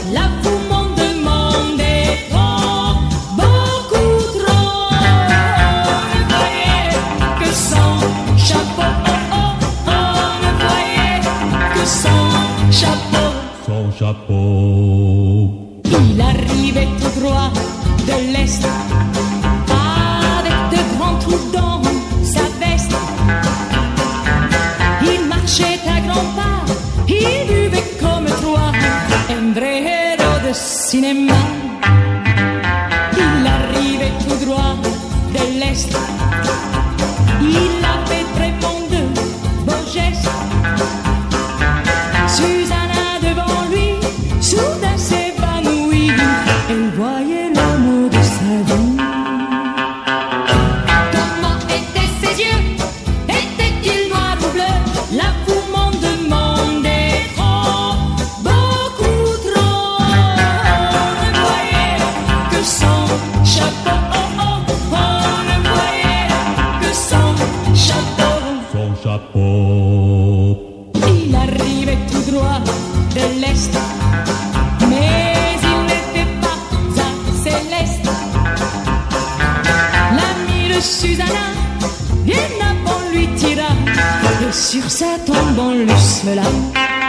Là vous m'en demandez trop, beaucoup trop. Ne voyez que son chapeau, ne voyez que son chapeau. Son chapeau. Il arrivait tout droit de l'Est, avec de grands trous dans sa veste. Il marchait à grands pas, il buvait comme trois, un vrai héros de cinéma. Il arrivait tout droit de l'Est, il avait vraiment de beaux gestes. Susanna devant lui, soudain s'évanouit, elle voyait l'amour de sa vie. Comment étaient ses yeux? Étaient-ils noirs ou bleus? Là vous m'en demandez trop, beaucoup trop. Ne voyez que son chapeau, ne voyez que son chapeau. Son chapeau. Il arrivait tout droit de l'Est, mais il n'était pas assez leste. L'ami de Susanna, bien avant lui tira, et sur sa tombe on le semela.